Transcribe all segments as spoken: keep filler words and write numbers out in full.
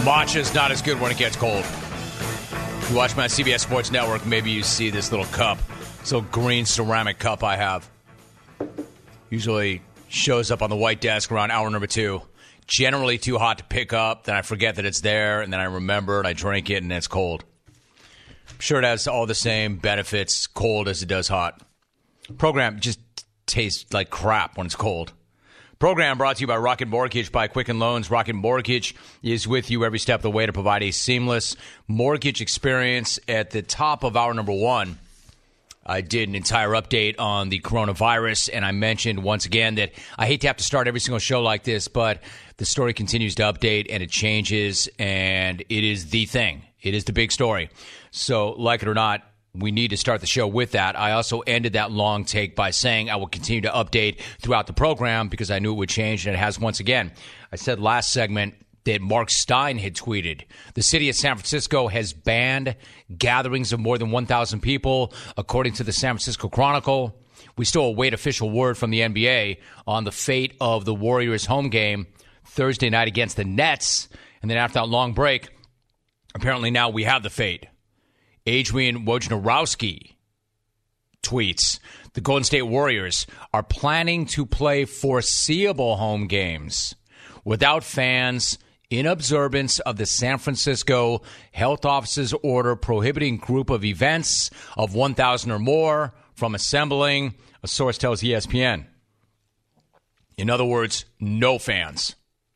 Matcha's not as good when it gets cold. If you watch my C B S Sports Network, maybe you see this little cup. This little green ceramic cup I have. Usually shows up on the white desk around hour number two. Generally too hot to pick up. Then I forget that it's there, and then I remember, and I drink it, and it's cold. I'm sure it has all the same benefits cold as it does hot. Program just tastes like crap when it's cold. Program brought to you by Rocket Mortgage by Quicken Loans. Rocket Mortgage is with you every step of the way to provide a seamless mortgage experience. At the top of hour number one, I did an entire update on the coronavirus, and I mentioned once again that I hate to have to start every single show like this, but the story continues to update, and it changes, and it is the thing. It is the big story. So, like it or not, we need to start the show with that. I also ended that long take by saying I will continue to update throughout the program because I knew it would change, and it has once again. I said last segment that Mark Stein had tweeted, the city of San Francisco has banned gatherings of more than one thousand people, according to the San Francisco Chronicle. We still await official word from the N B A on the fate of the Warriors home game Thursday night against the Nets. And then after that long break, apparently now we have the fate. Adrian Wojnarowski tweets, the Golden State Warriors are planning to play foreseeable home games without fans in observance of the San Francisco Health Office's order prohibiting group of events of one thousand or more from assembling, a source tells E S P N. In other words, no fans.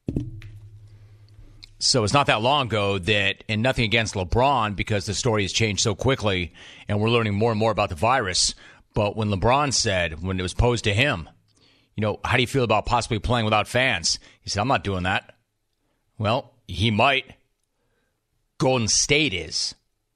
So it's not that long ago that, and nothing against LeBron because the story has changed so quickly and we're learning more and more about the virus. But when LeBron said, when it was posed to him, you know, how do you feel about possibly playing without fans? He said, I'm not doing that. Well, he might. Golden State is.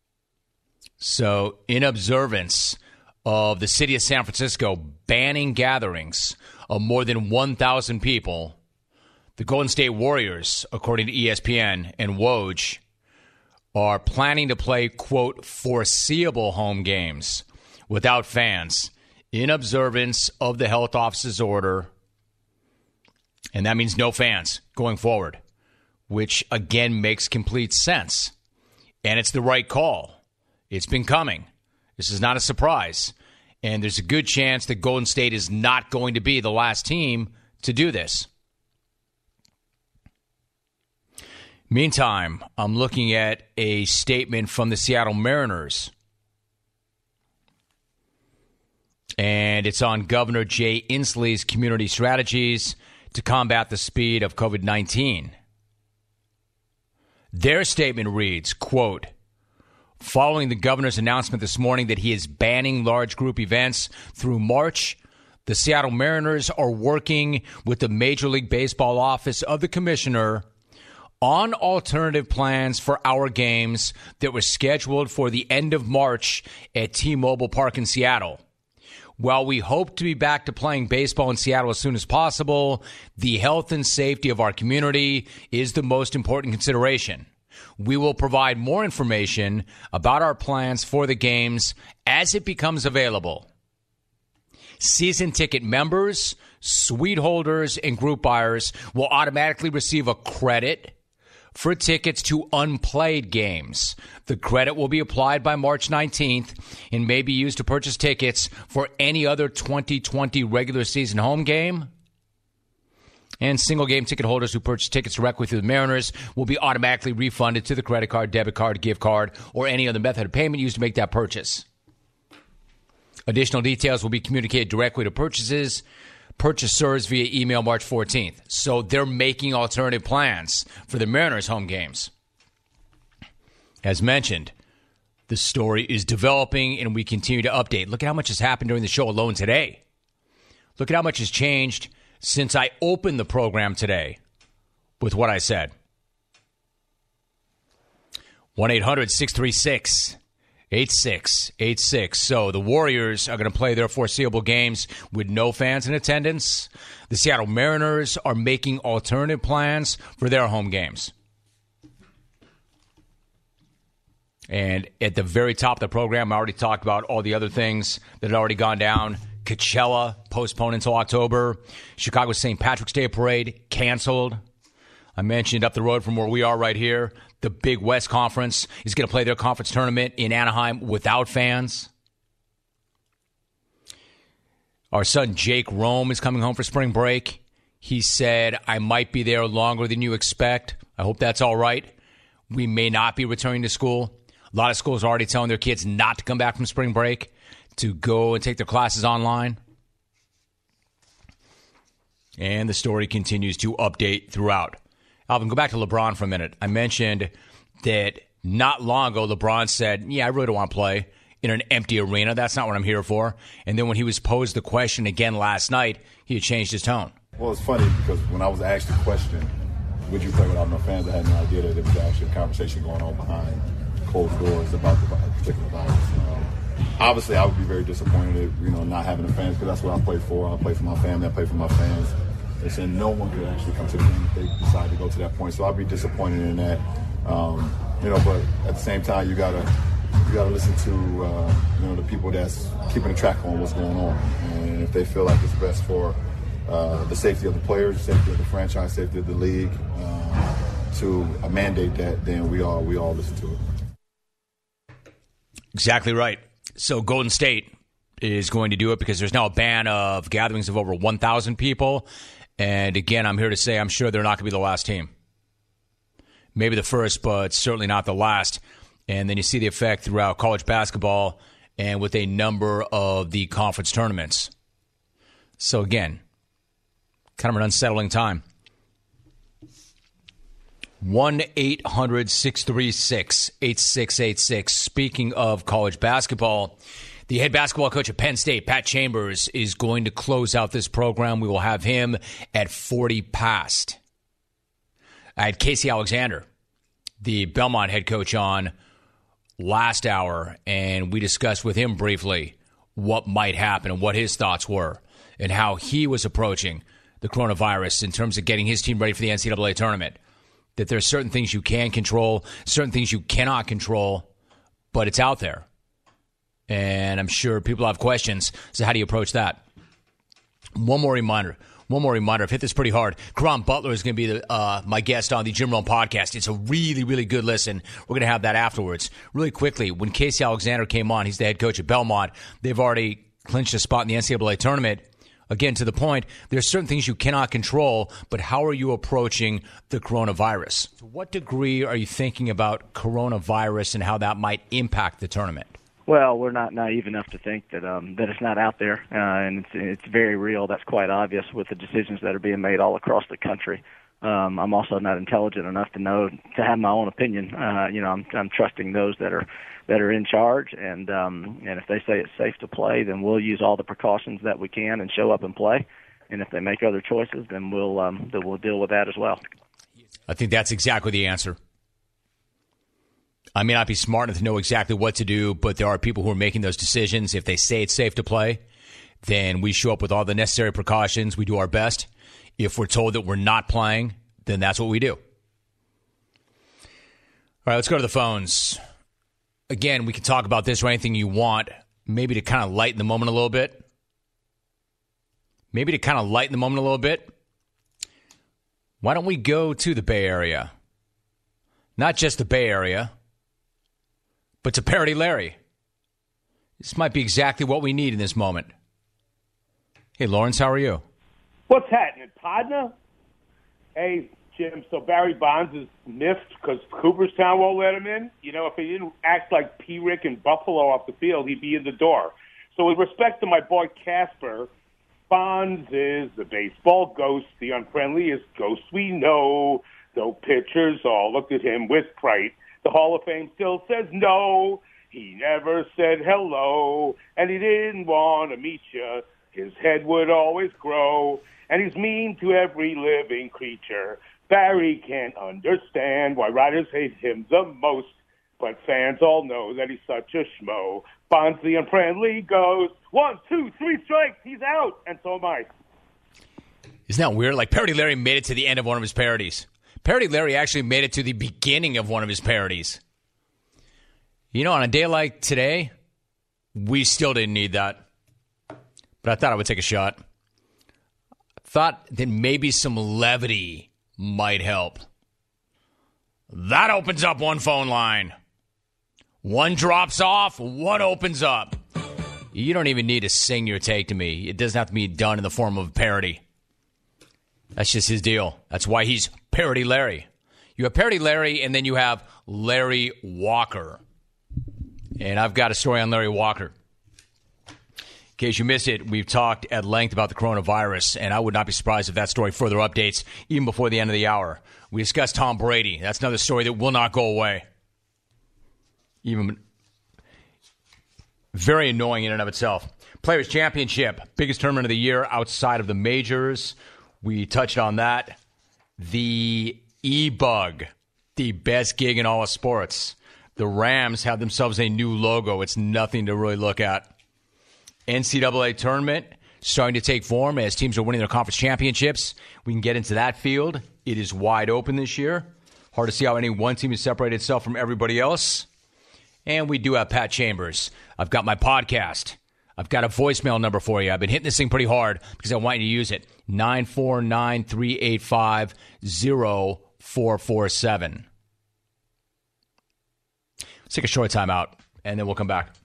So in observance of the city of San Francisco banning gatherings of more than one thousand people, the Golden State Warriors, according to E S P N and Woj, are planning to play, quote, foreseeable home games without fans in observance of the health office's order. And that means no fans going forward, which, again, makes complete sense. And it's the right call. It's been coming. This is not a surprise. And there's a good chance that Golden State is not going to be the last team to do this. Meantime, I'm looking at a statement from the Seattle Mariners. And it's on Governor Jay Inslee's community strategies to combat the speed of covid nineteen. Their statement reads, quote, following the governor's announcement this morning that he is banning large group events through March, the Seattle Mariners are working with the Major League Baseball office of the commissioner on alternative plans for our games that were scheduled for the end of March at T-Mobile Park in Seattle. While we hope to be back to playing baseball in Seattle as soon as possible, the health and safety of our community is the most important consideration. We will provide more information about our plans for the games as it becomes available. Season ticket members, suite holders, and group buyers will automatically receive a credit for tickets to unplayed games. The credit will be applied by March nineteenth and may be used to purchase tickets for any other twenty twenty regular season home game. And single-game ticket holders who purchase tickets directly through the Mariners will be automatically refunded to the credit card, debit card, gift card, or any other method of payment used to make that purchase. Additional details will be communicated directly to purchases. Purchasers via email March fourteenth. So they're making alternative plans for the Mariners home games. As mentioned, the story is developing and we continue to update. Look at how much has happened during the show alone today. Look at how much has changed since I opened the program today with what I said. one eight hundred six three six eight six eight six. So the Warriors are going to play their foreseeable games with no fans in attendance. The Seattle Mariners are making alternative plans for their home games. And at the very top of the program, I already talked about all the other things that had already gone down. Coachella postponed until October. Chicago's Saint Patrick's Day Parade canceled. I mentioned up the road from where we are right here, the Big West Conference is going to play their conference tournament in Anaheim without fans. Our son Jake Rome is coming home for spring break. He said, I might be there longer than you expect. I hope that's all right. We may not be returning to school. A lot of schools are already telling their kids not to come back from spring break, to go and take their classes online. And the story continues to update throughout. Alvin, go back to LeBron for a minute. I mentioned that not long ago, LeBron said, yeah, I really don't want to play in an empty arena. That's not what I'm here for. And then when he was posed the question again last night, he had changed his tone. Well, it's funny because when I was asked the question, would you play without no fans, I had no idea that there was actually a conversation going on behind closed doors about the particular virus. Um, obviously, I would be very disappointed, you know, not having the fans, because that's what I play for. I play for my family. I play for my fans. They said no one could actually come to the game if they decide to go to that point. So I'd be disappointed in that. Um, you know, but at the same time, you gotta you gotta listen to uh, you know the people that's keeping a track on what's going on, and if they feel like it's best for uh, the safety of the players, the safety of the franchise, safety of the league, uh, to uh, mandate that, then we all we all listen to it. Exactly right. So Golden State is going to do it because there's now a ban of gatherings of over one thousand people. And again, I'm here to say I'm sure they're not going to be the last team. Maybe the first, but certainly not the last. And then you see the effect throughout college basketball and with a number of the conference tournaments. So again, kind of an unsettling time. one eight hundred six three six eight six eight six. Speaking of college basketball, the head basketball coach at Penn State, Pat Chambers, is going to close out this program. We will have him at forty past. I had Casey Alexander, the Belmont head coach, on last hour, and we discussed with him briefly what might happen and what his thoughts were and how he was approaching the coronavirus in terms of getting his team ready for the N C double A tournament. That there are certain things you can control, certain things you cannot control, but it's out there. And I'm sure people have questions. So how do you approach that? One more reminder. One more reminder. I've hit this pretty hard. Karan Butler is going to be the, uh, my guest on the Jim Rome podcast. It's a really, really good listen. We're going to have that afterwards. Really quickly, when Casey Alexander came on, he's the head coach at Belmont. They've already clinched a spot in the N C double A tournament. Again, to the point, there's certain things you cannot control, but how are you approaching the coronavirus? To what degree are you thinking about coronavirus and how that might impact the tournament? Well, we're not naive enough to think that um, that it's not out there, uh, and it's it's very real. That's quite obvious with the decisions that are being made all across the country. Um, I'm also not intelligent enough to know to have my own opinion. Uh, you know, I'm I'm trusting those that are that are in charge, and um, and if they say it's safe to play, then we'll use all the precautions that we can and show up and play. And if they make other choices, then we'll um, then we'll deal with that as well. I think that's exactly the answer. I may not be smart enough to know exactly what to do, but there are people who are making those decisions. If they say it's safe to play, then we show up with all the necessary precautions. We do our best. If we're told that we're not playing, then that's what we do. All right, let's go to the phones. Again, we can talk about this or anything you want, maybe to kind of lighten the moment a little bit. Maybe to kind of lighten the moment a little bit. Why don't we go to the Bay Area? Not just the Bay Area, but to Parody Larry. This might be exactly what we need in this moment. Hey, Lawrence, how are you? What's happening, partner? Hey, Jim, so Barry Bonds is miffed because Cooperstown won't let him in? You know, if he didn't act like P-Rick and Buffalo off the field, he'd be in the door. So with respect to my boy Casper, Bonds is the baseball ghost, the unfriendliest ghost we know. Though pitchers all looked at him with fright, the Hall of Fame still says no. He never said hello, and he didn't want to meet you. His head would always grow, and he's mean to every living creature. Barry can't understand why writers hate him the most, but fans all know that he's such a schmo. Bonds the unfriendly ghost. One, two, three strikes. He's out, and so am I. Isn't that weird? Like, Parody Larry made it to the end of one of his parodies. Parody Larry actually made it to the beginning of one of his parodies. You know, on a day like today, we still didn't need that. But I thought I would take a shot. I thought that maybe some levity might help. That opens up one phone line. One drops off, one opens up. You don't even need to sing your take to me. It doesn't have to be done in the form of parody. That's just his deal. That's why he's Parody Larry. You have Parody Larry, and then you have Larry Walker. And I've got a story on Larry Walker. In case you missed it, we've talked at length about the coronavirus, and I would not be surprised if that story further updates even before the end of the hour. We discussed Tom Brady. That's another story that will not go away. Even very annoying in and of itself. Players' Championship, biggest tournament of the year outside of the majors. We touched on that. The E-Bug, the best gig in all of sports. The Rams have themselves a new logo. It's nothing to really look at. N C double A tournament starting to take form as teams are winning their conference championships. We can get into that field. It is wide open this year. Hard to see how any one team has separated itself from everybody else. And we do have Pat Chambers. I've got my podcast. I've got a voicemail number for you. I've been hitting this thing pretty hard because I want you to use it. nine four nine, three eight five, zero four four seven. Let's take a short time out, and then we'll come back.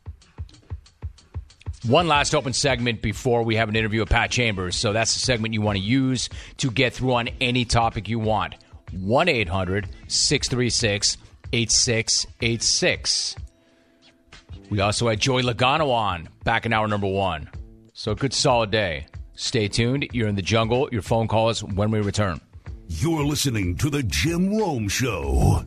One last open segment before we have an interview with Pat Chambers. So that's the segment you want to use to get through on any topic you want. one eight hundred, six three six, eight six eight six. We also had Joey Logano on back in hour number one. So good solid day. Stay tuned. You're in the jungle. Your phone calls when we return. You're listening to The Jim Rome Show.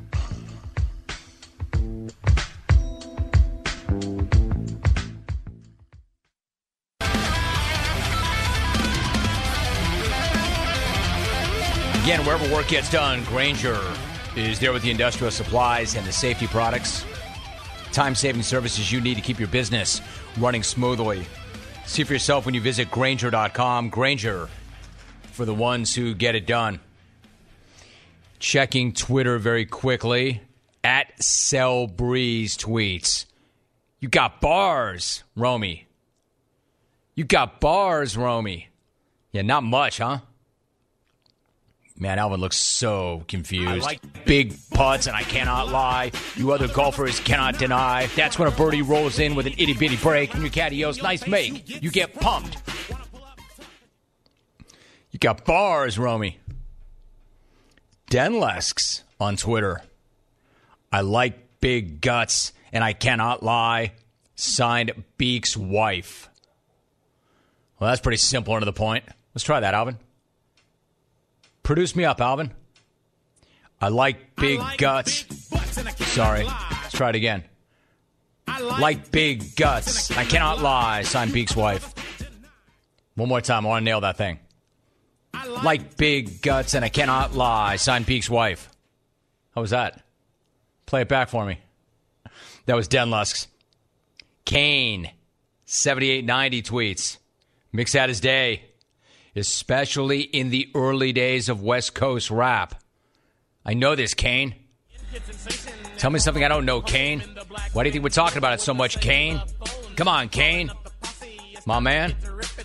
Again, wherever work gets done, Grainger is there with the industrial supplies and the safety products. Time-saving services you need to keep your business running smoothly. See for yourself when you visit Grainger dot com. Grainger, for the ones who get it done. Checking Twitter very quickly. At Sell Breeze tweets. You got bars, Romy. You got bars, Romy. Yeah, not much, huh? Man, Alvin looks so confused. I like big putts, and I cannot lie. You other golfers cannot deny. That's when a birdie rolls in with an itty-bitty break, and your caddy yells, nice make. You get pumped. You got bars, Romy. Denlesks on Twitter. I like big guts, and I cannot lie. Signed, Beak's wife. Well, that's pretty simple and to the point. Let's try that, Alvin. Produce me up, Alvin. I like big I like guts. Big Sorry. Let's try it again. I like, like big guts. I cannot lie. Signed, Beak's wife. One more time. I want to nail that thing. I like, like big guts and I cannot lie. Signed, Beak's wife. How was that? Play it back for me. That was Denlusks. Kane, seventy-eight ninety tweets. Mix out his day. Especially in the early days of West Coast rap. I know this, Kane. Tell me something I don't know, Kane. Why do you think we're talking about it so much, Kane? Come on, Kane. My man.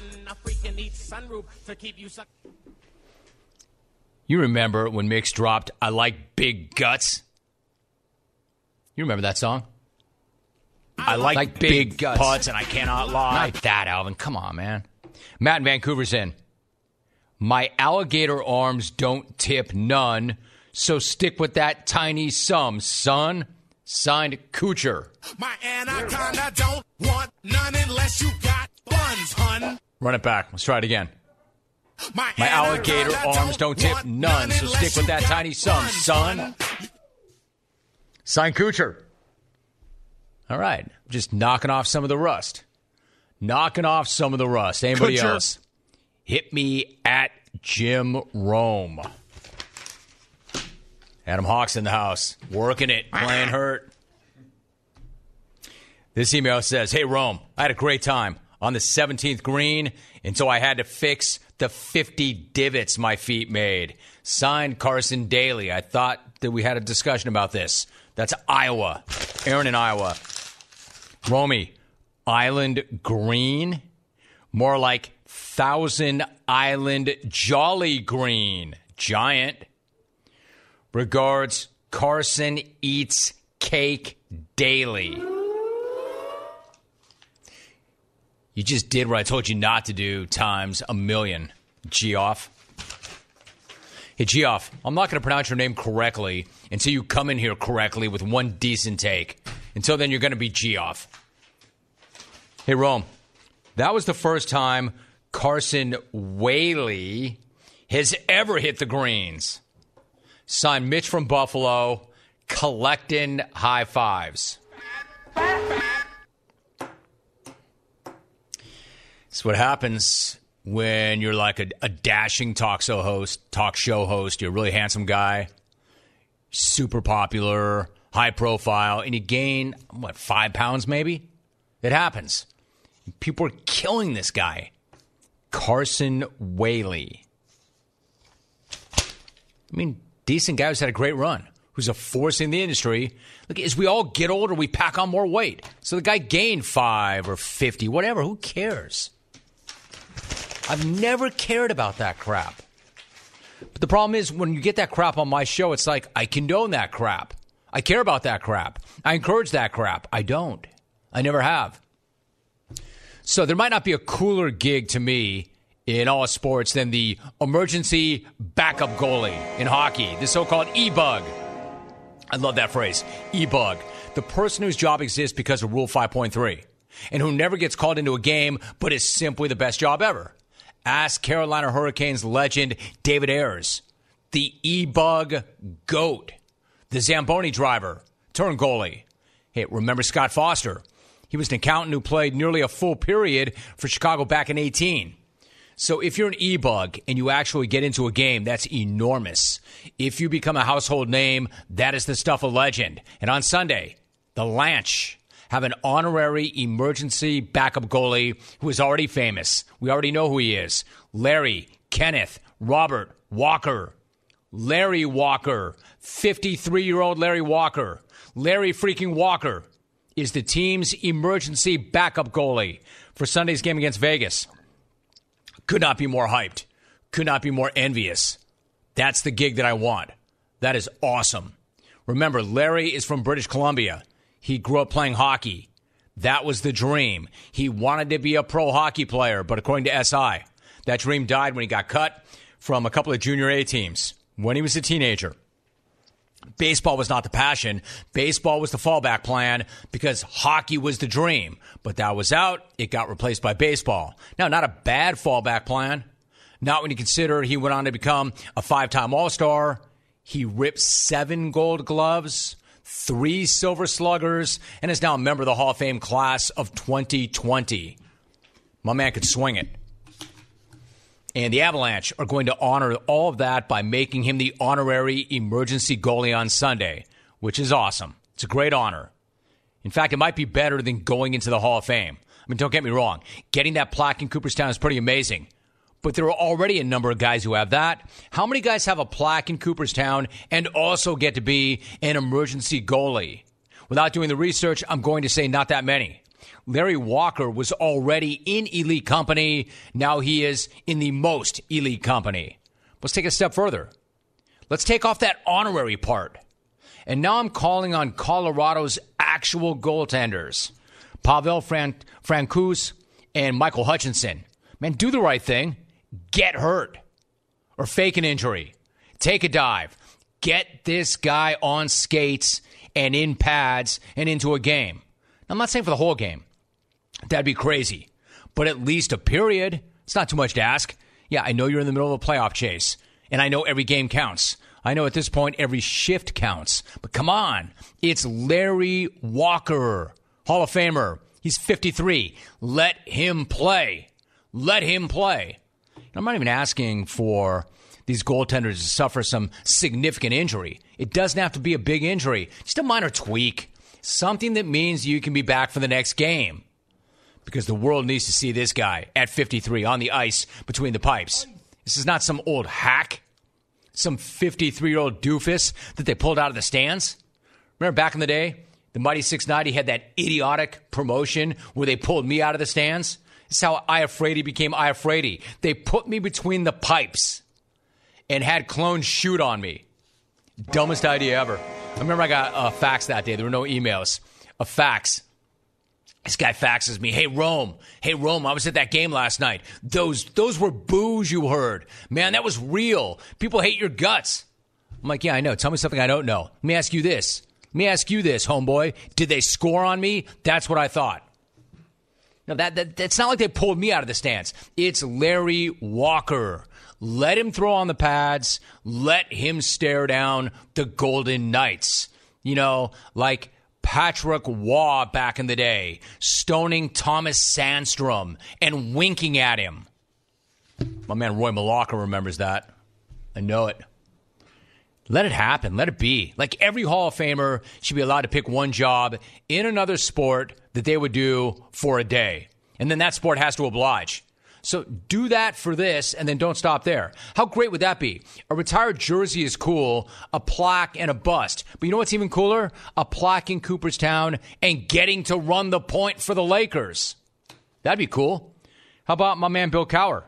You remember when Mix dropped I Like Big Guts? You remember that song? I like, like big, big guts. Putts, and I cannot lie. Not that, Alvin. Come on, man. Matt in Vancouver's in. My alligator arms don't tip none, so stick with that tiny sum, son. Signed, Kuchar. My anaconda don't want none unless you got buns, hun. Run it back. Let's try it again. My, My alligator arms don't, don't tip none, so stick with that tiny sum, son. Signed, Kuchar. All right. Just knocking off some of the rust. Knocking off some of the rust. Anybody Kuchar. else? Hit me at Jim Rome. Adam Hawks in the house. Working it. Playing hurt. This email says, hey, Rome, I had a great time on the seventeenth green until I had to fix the fifty divots my feet made. Signed, Carson Daly. I thought that we had a discussion about this. That's Iowa. Aaron in Iowa. Romy, Island Green? More like Thousand Island Jolly Green. Giant. Regards, Carson eats cake daily. You just did what I told you not to do times a million. Geoff. Hey, Geoff, I'm not going to pronounce your name correctly until you come in here correctly with one decent take. Until then, you're going to be Geoff. Hey, Rome, that was the first time Carson Whaley has ever hit the greens. Signed Mitch from Buffalo, collecting high fives. It's what happens when you're like a, a dashing talk show host, talk show host. You're a really handsome guy, super popular, high profile, and you gain, what, five pounds maybe? It happens. People are killing this guy, Carson Whaley. I mean, decent guy who's had a great run, who's a force in the industry. Look, as we all get older, we pack on more weight. So the guy gained five or fifty, whatever. Who cares? I've never cared about that crap. But the problem is, when you get that crap on my show, it's like, I condone that crap. I care about that crap. I encourage that crap. I don't. I never have. So there might not be a cooler gig to me in all sports than the emergency backup goalie in hockey, the so-called E-bug. I love that phrase, E-bug. The person whose job exists because of Rule five point three and who never gets called into a game but is simply the best job ever. Ask Carolina Hurricanes legend David Ayers, the E-bug GOAT, the Zamboni driver, turned goalie. Hey, remember Scott Foster? He was an accountant who played nearly a full period for Chicago back in eighteen. So if you're an E-bug and you actually get into a game, that's enormous. If you become a household name, that is the stuff of legend. And on Sunday, the Lanch have an honorary emergency backup goalie who is already famous. We already know who he is. Larry, Kenneth, Robert Walker. Larry Walker, fifty-three-year-old Larry Walker. Larry freaking Walker is the team's emergency backup goalie for Sunday's game against Vegas. Could not be more hyped. Could not be more envious. That's the gig that I want. That is awesome. Remember, Larry is from British Columbia. He grew up playing hockey. That was the dream. He wanted to be a pro hockey player, but according to S I, that dream died when he got cut from a couple of junior A teams when he was a teenager. Baseball was not the passion. Baseball was the fallback plan because hockey was the dream. But that was out. It got replaced by baseball. Now, not a bad fallback plan. Not when you consider he went on to become a five-time All-Star. He ripped seven gold gloves, three silver sluggers, and is now a member of the Hall of Fame class of twenty twenty. My man could swing it. And the Avalanche are going to honor all of that by making him the honorary emergency goalie on Sunday, which is awesome. It's a great honor. In fact, it might be better than going into the Hall of Fame. I mean, don't get me wrong. Getting that plaque in Cooperstown is pretty amazing. But there are already a number of guys who have that. How many guys have a plaque in Cooperstown and also get to be an emergency goalie? Without doing the research, I'm going to say not that many. Larry Walker was already in elite company. Now he is in the most elite company. Let's take a step further. Let's take off that honorary part. And now I'm calling on Colorado's actual goaltenders, Pavel Fran- Francouz and Michael Hutchinson. Man, do the right thing. Get hurt or fake an injury. Take a dive. Get this guy on skates and in pads and into a game. I'm not saying for the whole game. That'd be crazy. But at least a period. It's not too much to ask. Yeah, I know you're in the middle of a playoff chase. And I know every game counts. I know at this point every shift counts. But come on. It's Larry Walker, Hall of Famer. He's fifty-three. Let him play. Let him play. I'm not even asking for these goaltenders to suffer some significant injury. It doesn't have to be a big injury. Just a minor tweak. Something that means you can be back for the next game. Because the world needs to see this guy at fifty-three on the ice between the pipes. This is not some old hack, some fifty-three-year-old doofus that they pulled out of the stands. Remember back in the day, the Mighty six ninety had that idiotic promotion where they pulled me out of the stands? This is how Iafrate became Iafrate. They put me between the pipes. and had clones shoot on me. Dumbest idea ever. I remember I got a fax that day. There were no emails. A fax. This guy faxes me, hey, Rome, hey, Rome, I was at that game last night. Those those were boos you heard. Man, that was real. People hate your guts. I'm like, yeah, I know. Tell me something I don't know. Let me ask you this. Let me ask you this, homeboy. Did they score on me? That's what I thought. No, that, that it's not like they pulled me out of the stands. It's Larry Walker. Let him throw on the pads. Let him stare down the Golden Knights. You know, like Patrick Waugh back in the day, stoning Thomas Sandstrom and winking at him. My man Roy Malacca remembers that. I know it. Let it happen. Let it be. Like every Hall of Famer should be allowed to pick one job in another sport that they would do for a day. And then that sport has to oblige. So do that for this and then don't stop there. How great would that be? A retired jersey is cool, a plaque and a bust. But you know what's even cooler? A plaque in Cooperstown and getting to run the point for the Lakers. That'd be cool. How about my man Bill Cowher?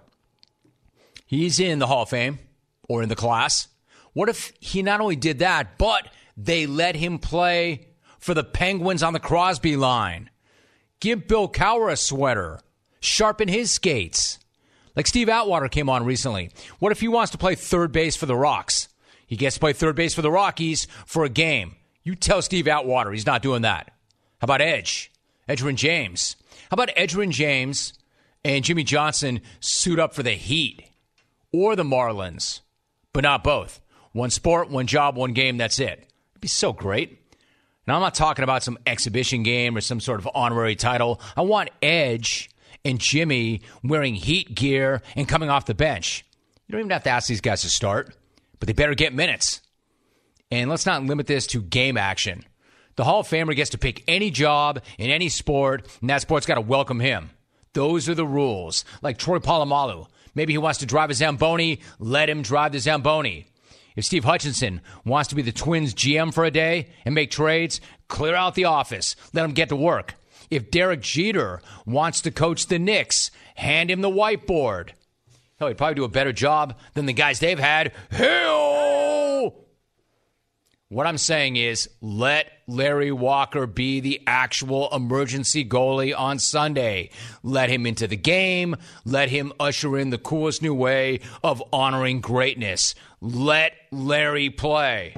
He's in the Hall of Fame or in the class. What if he not only did that, but they let him play for the Penguins on the Crosby line? Give Bill Cowher a sweater. Sharpen his skates. Like Steve Atwater came on recently. What if he wants to play third base for the Rocks? He gets to play third base for the Rockies for a game. You tell Steve Atwater he's not doing that. How about Edge? Edgerrin James. How about Edgerrin James and Jimmy Johnson suit up for the Heat or the Marlins? But not both. One sport, one job, one game, that's it. It'd be so great. Now, I'm not talking about some exhibition game or some sort of honorary title. I want Edge and Jimmy wearing Heat gear and coming off the bench. You don't even have to ask these guys to start, but they better get minutes. And let's not limit this to game action. The Hall of Famer gets to pick any job in any sport, and that sport's got to welcome him. Those are the rules. Like Troy Polamalu. Maybe he wants to drive a Zamboni, let him drive the Zamboni. If Steve Hutchinson wants to be the Twins G M for a day and make trades, clear out the office. Let him get to work. If Derek Jeter wants to coach the Knicks, hand him the whiteboard. Hell, he'd probably do a better job than the guys they've had. Hell! What I'm saying is, let Larry Walker be the actual emergency goalie on Sunday. Let him into the game. Let him usher in the coolest new way of honoring greatness. Let Larry play.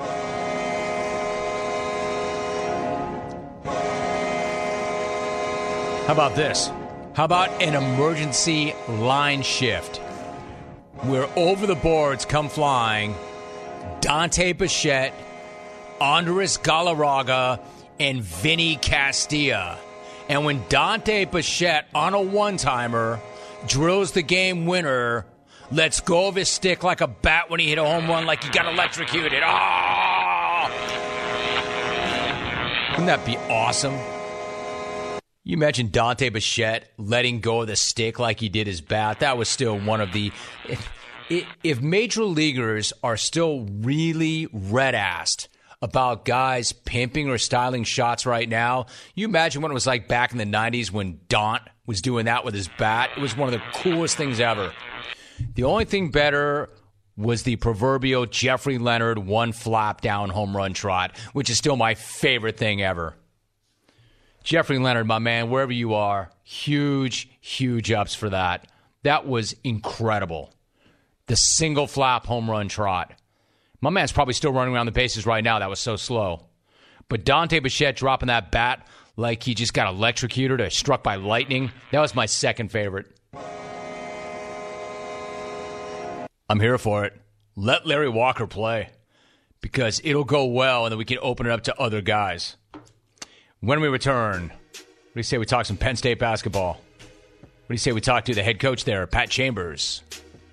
How about this? How about an emergency line shift where over the boards come flying Dante Bichette, Andres Galarraga, and Vinny Castilla. And when Dante Bichette on a one-timer drills the game winner, lets go of his stick like a bat when he hit a home run like he got electrocuted. Oh! Wouldn't that be awesome? You imagine Dante Bichette letting go of the stick like he did his bat. That was still one of the... If, if major leaguers are still really red-assed about guys pimping or styling shots right now, you imagine what it was like back in the nineties when Daunt was doing that with his bat. It was one of the coolest things ever. The only thing better was the proverbial Jeffrey Leonard one flap down home run trot, which is still my favorite thing ever. Jeffrey Leonard, my man, wherever you are, huge, huge ups for that. That was incredible. The single flap home run trot. My man's probably still running around the bases right now. That was so slow. But Dante Bichette dropping that bat like he just got electrocuted or struck by lightning, that was my second favorite. I'm here for it. Let Larry Walker play because it'll go well and then we can open it up to other guys. When we return, what do you say we talk some Penn State basketball? What do you say we talk to the head coach there, Pat Chambers?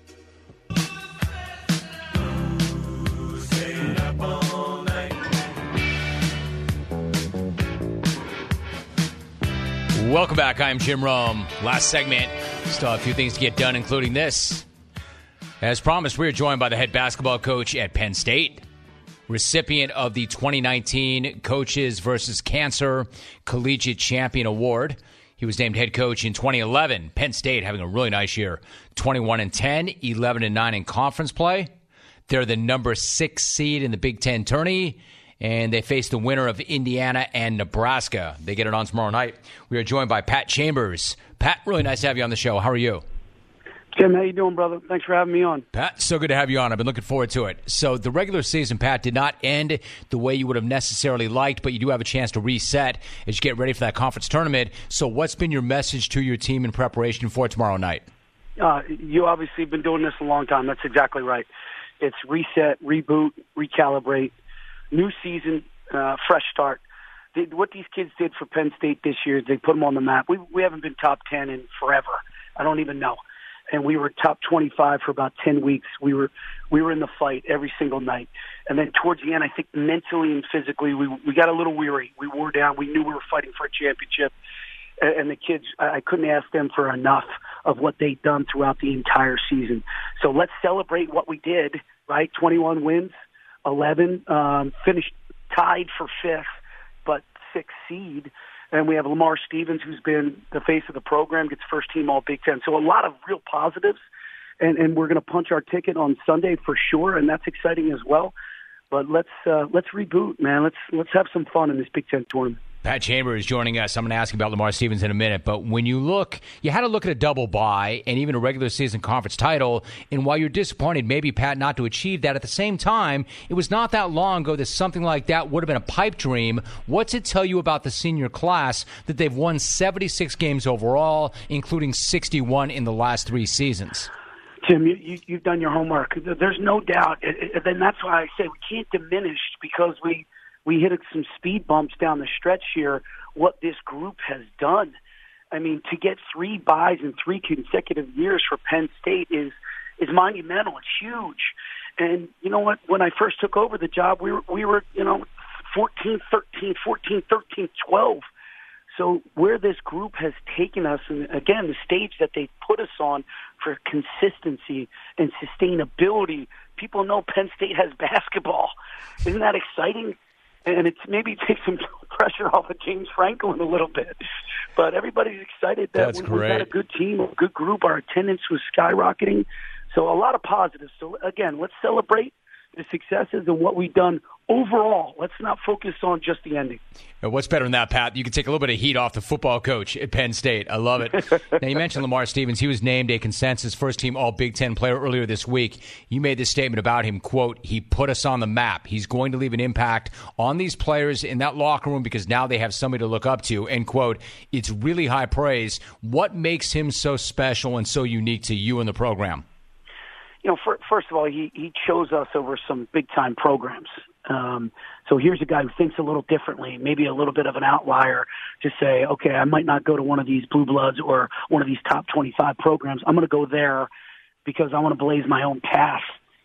Welcome back. I'm Jim Rome. Last segment. Still have a few things to get done, including this. As promised, we are joined by the head basketball coach at Penn State, recipient of the twenty nineteen Coaches versus Cancer Collegiate Champion Award. He was named head coach in twenty eleven. Penn State having a really nice year. twenty-one and ten, eleven and nine in conference play. They're the number six seed in the Big Ten tourney, and they face the winner of Indiana and Nebraska. They get it on tomorrow night. We are joined by Pat Chambers. Pat, really nice to have you on the show. How are you? Jim, how you doing, brother? Thanks for having me on. Pat, so good to have you on. I've been looking forward to it. So the regular season, Pat, did not end the way you would have necessarily liked, but you do have a chance to reset as you get ready for that conference tournament. So what's been your message to your team in preparation for tomorrow night? Uh, you obviously have been doing this a long time. That's exactly right. It's reset, reboot, recalibrate, new season, uh, fresh start. They, what these kids did for Penn State this year, they put them on the map. We we haven't been top ten in forever. I don't even know. And we were top twenty-five for about ten weeks. We were we were in the fight every single night. And then towards the end, I think mentally and physically, we we got a little weary. We wore down. We knew we were fighting for a championship. And, and the kids, I, I couldn't ask them for enough of what they'd done throughout the entire season. So let's celebrate what we did, right? twenty-one wins, eleven, um, finished tied for fifth, but sixth seed. And we have Lamar Stevens, who's been the face of the program, gets first team All Big Ten. So a lot of real positives, and, and we're going to punch our ticket on Sunday for sure, and that's exciting as well. But let's uh, let's reboot, man. Let's let's have some fun in this Big Ten tournament. Pat Chambers is joining us. I'm going to ask you about Lamar Stevens in a minute, but when you look, you had to look at a double bye and even a regular season conference title, and while you're disappointed maybe, Pat, not to achieve that, at the same time, it was not that long ago that something like that would have been a pipe dream. What's it tell you about the senior class that they've won seventy-six games overall, including sixty-one in the last three seasons? Tim, you, you, you've done your homework. There's no doubt. And then that's why I say we can't diminish because we – we hit some speed bumps down the stretch here, what this group has done. I mean, to get three buys in three consecutive years for Penn State is is monumental. It's huge. And you know what? When I first took over the job, we were, we were you know, fourteen, thirteen, fourteen, thirteen, twelve. So where this group has taken us, and again, the stage that they put us on for consistency and sustainability, people know Penn State has basketball. Isn't that exciting? And it's maybe take some pressure off of James Franklin a little bit. But everybody's excited that we, we've got a good team, a good group. Our attendance was skyrocketing. So a lot of positives. So, again, let's celebrate the successes and what we've done overall. Let's not focus on just the ending. What's better than that, Pat? You can take a little bit of heat off the football coach at Penn State. I love it. Now, you mentioned Lamar Stevens. He was named a consensus first-team All-Big Ten player earlier this week. You made this statement about him, quote, he put us on the map. He's going to leave an impact on these players in that locker room because now they have somebody to look up to, end quote. It's really high praise. What makes him so special and so unique to you and the program? You know, for, first of all, he, he chose us over some big-time programs. Um, so here's a guy who thinks a little differently, maybe a little bit of an outlier to say, okay, I might not go to one of these Blue Bloods or one of these top twenty-five programs. I'm going to go there because I want to blaze my own path.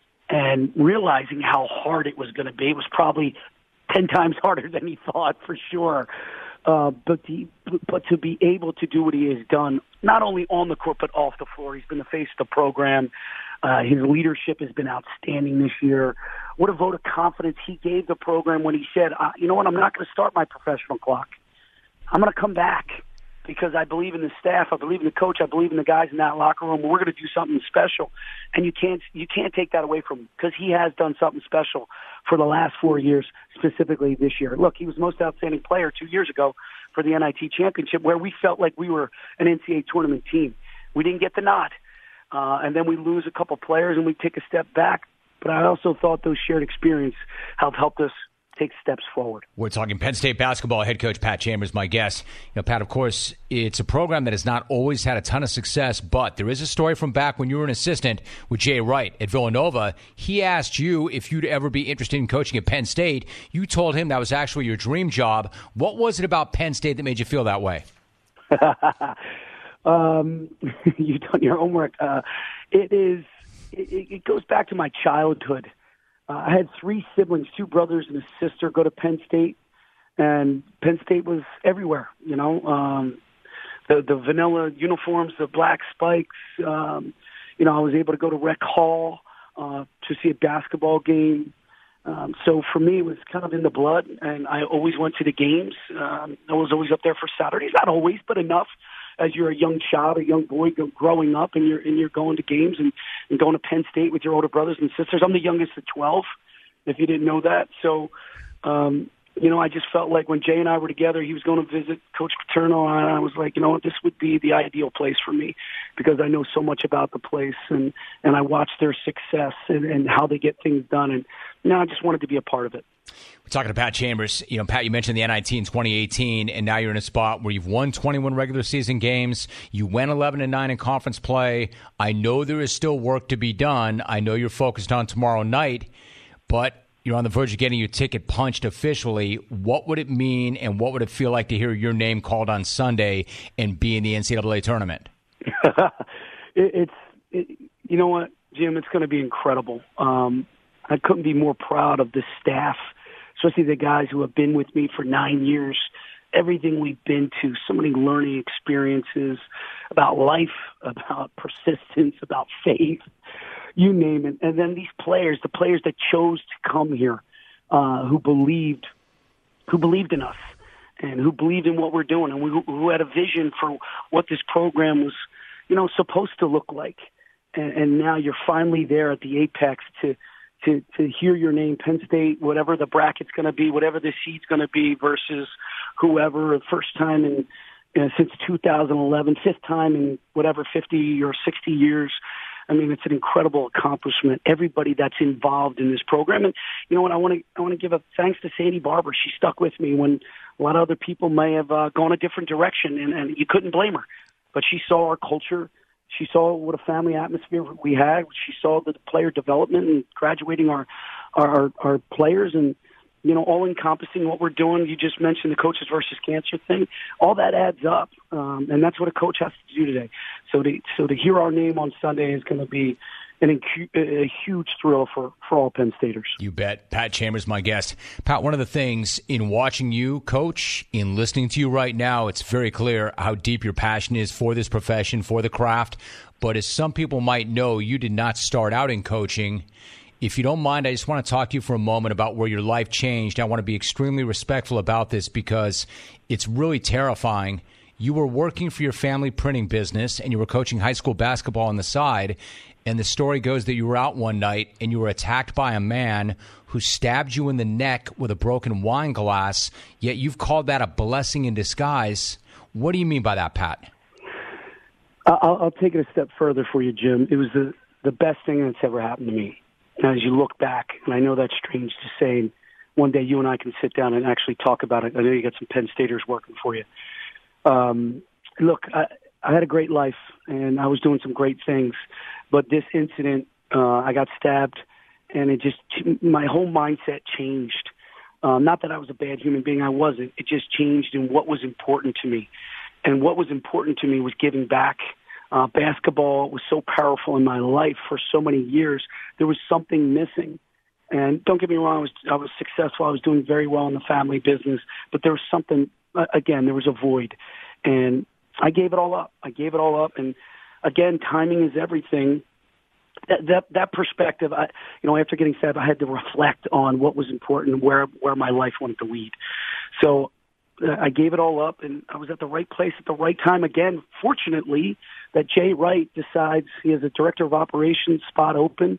And realizing how hard it was going to be, it was probably ten times harder than he thought, for sure. Uh, but, the, but to be able to do what he has done, not only on the court but off the floor, he's been the face of the program. Uh, his leadership has been outstanding this year. What a vote of confidence he gave the program when he said, uh, you know what, I'm not going to start my professional clock. I'm going to come back because I believe in the staff, I believe in the coach, I believe in the guys in that locker room. We're going to do something special. And you can't you can't take that away from him because he has done something special for the last four years, specifically this year. Look, he was most outstanding player two years ago for the N I T championship where we felt like we were an N C double A tournament team. We didn't get the nod. Uh, and then we lose a couple players and we take a step back. But I also thought those shared experience have helped us take steps forward. We're talking Penn State basketball. Head coach Pat Chambers, my guest. You know, Pat, of course, it's a program that has not always had a ton of success, but there is a story from back when you were an assistant with Jay Wright at Villanova. He asked you if you'd ever be interested in coaching at Penn State. You told him that was actually your dream job. What was it about Penn State that made you feel that way? um, you've done your homework. Uh, it is. It, it goes back to my childhood. Uh, I had three siblings, two brothers and a sister, go to Penn State, and Penn State was everywhere. You know, um, the the vanilla uniforms, the black spikes. Um, you know, I was able to go to Rec Hall uh, to see a basketball game. Um, so for me, it was kind of in the blood, and I always went to the games. Um, I was always up there for Saturdays, not always, but enough as you're a young child, a young boy go, growing up, and you're and you're going to games and, and going to Penn State with your older brothers and sisters. I'm the youngest of twelve, if you didn't know that. So, um, you know, I just felt like when Jay and I were together, he was going to visit Coach Paterno, and I was like, you know what, this would be the ideal place for me because I know so much about the place, and, and I watched their success and, and how they get things done, and you know, I just wanted to be a part of it. We're talking to Pat Chambers. You know, Pat, you mentioned the N I T in twenty eighteen, and now you're in a spot where you've won twenty-one regular season games. You went eleven and nine in conference play. I know there is still work to be done. I know you're focused on tomorrow night, but you're on the verge of getting your ticket punched officially. What would it mean, and what would it feel like to hear your name called on Sunday and be in the N C double A tournament? it, it's, it, you know what, Jim? It's going to be incredible. Um, I couldn't be more proud of the staff, especially the guys who have been with me for nine years, everything we've been to, so many learning experiences about life, about persistence, about faith, you name it. And then these players, the players that chose to come here, uh, who believed, who believed in us and who believed in what we're doing, and who, who had a vision for what this program was, you know, supposed to look like. And, and now you're finally there at the apex to, to, to hear your name, Penn State, whatever the bracket's going to be, whatever the seed's going to be versus whoever, first time in, you know, since two thousand eleven, fifth time in whatever fifty or sixty years. I mean, it's an incredible accomplishment. Everybody that's involved in this program, and you know what? I want to I want to give a thanks to Sandy Barber. She stuck with me when a lot of other people may have uh, gone a different direction, and, and you couldn't blame her. But she saw our culture. She saw what a family atmosphere we had. She saw the player development and graduating our our, our players, and you know, all encompassing what we're doing. You just mentioned the coaches versus cancer thing. All that adds up, um, and that's what a coach has to do today. So to so to hear our name on Sunday is going to be an incu- a huge thrill for, for all Penn Staters. You bet. Pat Chambers, my guest. Pat, one of the things in watching you coach, in listening to you right now, it's very clear how deep your passion is for this profession, for the craft. But as some people might know, you did not start out in coaching. If you don't mind, I just want to talk to you for a moment about where your life changed. I want to be extremely respectful about this because it's really terrifying. You were working for your family printing business, and you were coaching high school basketball on the side. And the story goes that you were out one night and you were attacked by a man who stabbed you in the neck with a broken wine glass, yet you've called that a blessing in disguise. What do you mean by that, Pat? I'll, I'll take it a step further for you, Jim. It was the, the best thing that's ever happened to me. And as you look back, and I know that's strange to say, and one day you and I can sit down and actually talk about it. I know you got some Penn Staters working for you. Um, look, I, I had a great life, and I was doing some great things. But this incident, uh, I got stabbed, and it just, my whole mindset changed. Um, not that I was a bad human being, I wasn't. It just changed in what was important to me. And what was important to me was giving back. Uh, basketball was so powerful in my life for so many years. There was something missing. And don't get me wrong, I was, I was successful. I was doing very well in the family business. But there was something, uh, again, there was a void. And I gave it all up. I gave it all up. And again, timing is everything. That, that that perspective, I, you know, after getting stabbed, I had to reflect on what was important and where where my life wanted to lead. So uh, I gave it all up, and I was at the right place at the right time. Again, fortunately, that Jay Wright decides he has a director of operations spot open,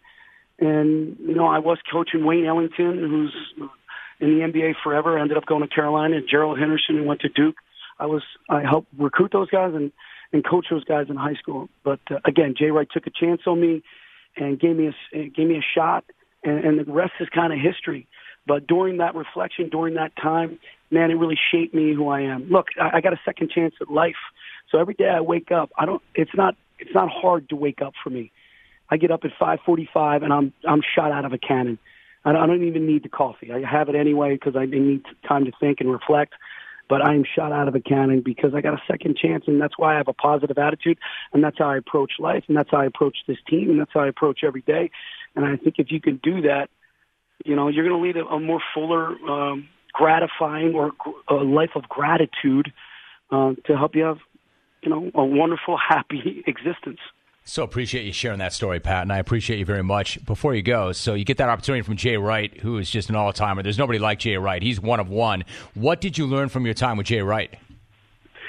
and you know, I was coaching Wayne Ellington, who's in the N B A forever, ended up going to Carolina, and Gerald Henderson, who went to Duke. I was I helped recruit those guys and. and coach those guys in high school. But uh, again, Jay Wright took a chance on me and gave me a, gave me a shot, and, and the rest is kind of history. But during that reflection, during that time, man, it really shaped me who I am. Look, I, I got a second chance at life. So every day I wake up, I don't, it's not, it's not hard to wake up for me. I get up at five forty-five and I'm, I'm shot out of a cannon. I don't, I don't even need the coffee. I have it anyway because I need time to think and reflect. But I am shot out of a cannon because I got a second chance, and that's why I have a positive attitude, and that's how I approach life, and that's how I approach this team, and that's how I approach every day. And I think if you can do that, you know, you're going to lead a, a more fuller, um, gratifying, or a life of gratitude uh, to help you have, you know, a wonderful, happy existence. So appreciate you sharing that story, Pat, and I appreciate you very much. Before you go, so you get that opportunity from Jay Wright, who is just an all-timer. There's nobody like Jay Wright. He's one of one. What did you learn from your time with Jay Wright?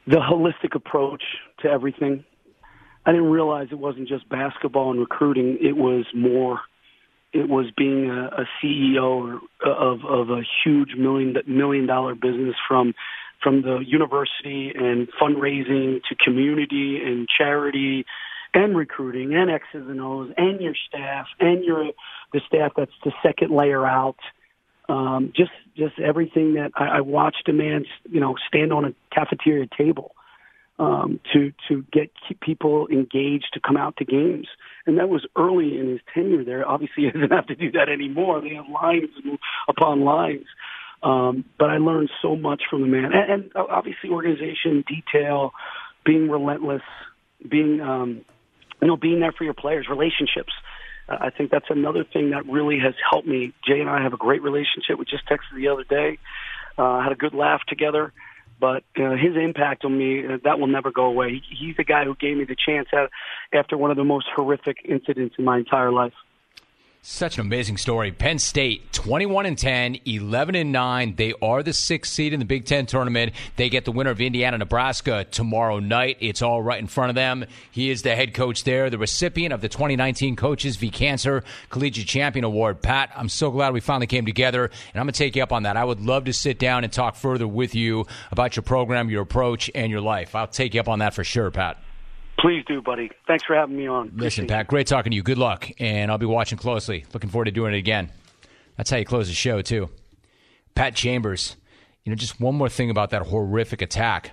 the holistic approach to everything. I didn't realize it wasn't just basketball and recruiting. It was more. It was being a, a C E O of, of a huge million million dollar business, from from the university and fundraising to community and charity and recruiting and X's and O's and your staff and your the staff that's the second layer out. Um, just just everything that I, I watched a man, you know, stand on a cafeteria table um, to to get keep people engaged to come out to games. And that was early in his tenure there. Obviously, he doesn't have to do that anymore. They have lines upon lines. Um, but I learned so much from the man. And, and obviously, organization, detail, being relentless, being um, you know, being there for your players, relationships. Uh, I think that's another thing that really has helped me. Jay and I have a great relationship. We just texted the other day, uh, had a good laugh together. But uh, his impact on me, uh, that will never go away. He, he's the guy who gave me the chance at, after one of the most horrific incidents in my entire life. Such an amazing story. Penn State, twenty-one and ten, eleven and nine. They are the sixth seed in the Big Ten tournament. They get the winner of Indiana, Nebraska tomorrow night. It's all right in front of them. He is the head coach there, the recipient of the twenty nineteen Coaches v. Cancer Collegiate Champion Award. Pat, I'm so glad we finally came together, and I'm going to take you up on that. I would love to sit down and talk further with you about your program, your approach, and your life. I'll take you up on that for sure, Pat. Please do, buddy. Thanks for having me on. Listen, Appreciate Pat, great talking to you. Good luck, and I'll be watching closely. Looking forward to doing it again. That's how you close the show, too. Pat Chambers, you know, just one more thing about that horrific attack.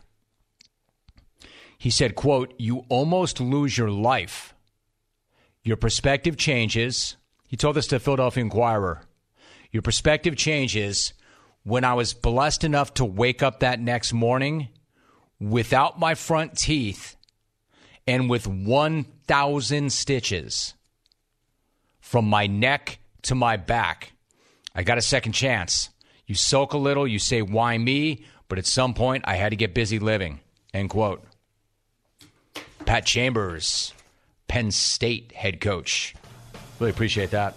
He said, quote, "You almost lose your life. Your perspective changes." He told this to Philadelphia Inquirer. "Your perspective changes when I was blessed enough to wake up that next morning without my front teeth and with one thousand stitches from my neck to my back. I got a second chance. You sulk a little, you say, why me? But at some point, I had to get busy living." End quote. Pat Chambers, Penn State head coach. Really appreciate that.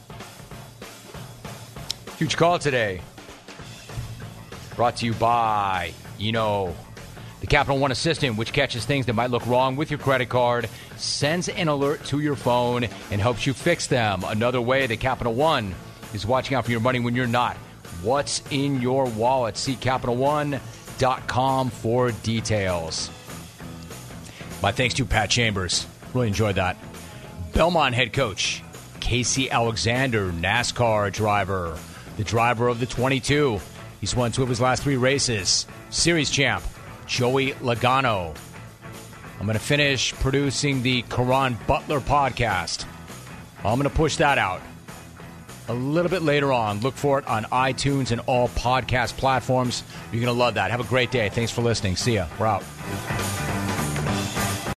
Huge call today. Brought to you by, you know, the Capital One Assistant, which catches things that might look wrong with your credit card, sends an alert to your phone, and helps you fix them. Another way that Capital One is watching out for your money when you're not. What's in your wallet? See Capital One dot com for details. My thanks to Pat Chambers. Really enjoyed that. Belmont head coach Casey Alexander, NASCAR driver, the driver of the twenty-two. He's won two of his last three races. Series champ Joey Logano. I'm going to finish producing the Karan Butler podcast. I'm going to push that out a little bit later on. Look for it on iTunes and all podcast platforms. You're going to love that. Have a great day. Thanks for listening. See ya. We're out.